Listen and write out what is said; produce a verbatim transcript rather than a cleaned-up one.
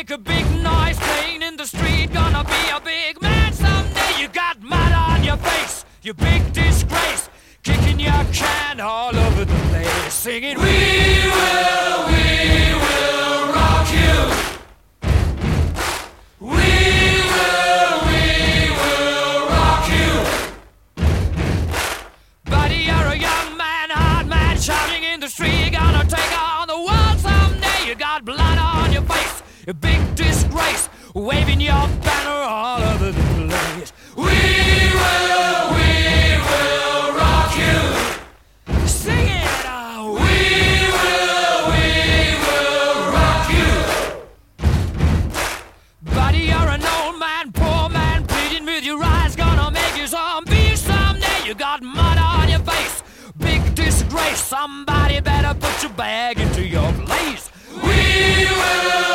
make a big noise playing in the street. Gonna be a big man someday. You got mud on your face, you big disgrace. Kicking your can all over the place, singing, we will, we will rock you. We will, we will rock you. Buddy, you're a young man, hard man, shouting in the street. You're gonna take on the world someday. You got blood on your face, a big disgrace, waving your banner all over the place. We will, we will rock you. Sing it out. We will, we will rock you. Buddy, you're an old man, poor man, pleading with your eyes. Gonna make you zombie someday. You got mud on your face, big disgrace. Somebody better put your bag into your place. We will.